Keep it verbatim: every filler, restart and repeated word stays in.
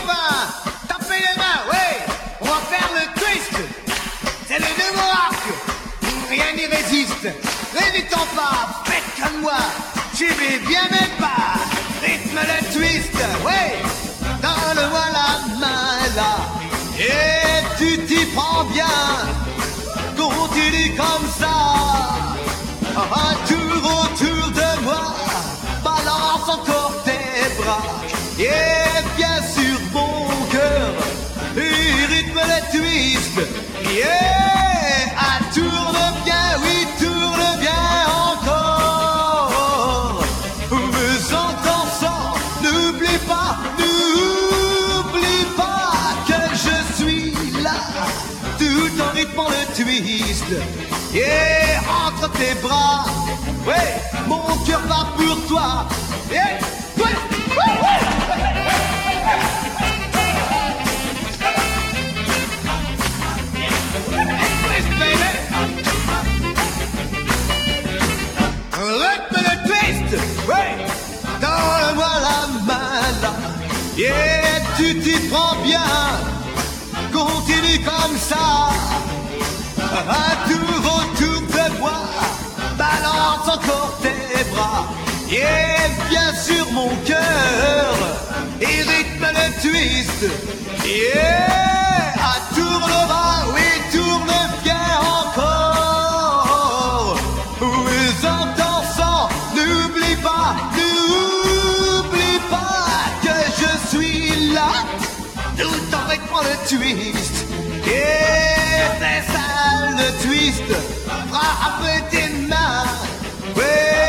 copains, tapez les mains, ouais, on va faire le twist. C'est le nouveau arc, rien n'y résiste. N'hésitant pas, faites comme moi, suivez bien mes pas. Rythme le twist, ouais, donne-moi la main là. Et tu t'y prends bien, continue comme ça. Un tour autour de moi, balance encore tes bras. Et bien sur mon cœur, et rythme le twist. Yeah, ah, tourne bien, oui, tourne bien encore. Mais en dansant, n'oublie pas, n'oublie pas que je suis là, tout en rythmant le twist. Yeah, entre tes bras, ouais, mon cœur bat pour toi. Yeah, ouais, ouais, ouais. Rythme le twist, ouais, donne-moi la main là. Yeah, tu t'y prends bien, continue comme ça. Un tour autour de moi, balance encore tes bras. Yeah, bien sur mon cœur, et rythme le twist. Yeah, ah, tournera, oui, tourne bien encore. Mais en dansant, n'oublie pas, n'oublie pas que je suis là, tout en rythmant le twist. Yeah, fais ça le twist, frappe tes mains, ouais,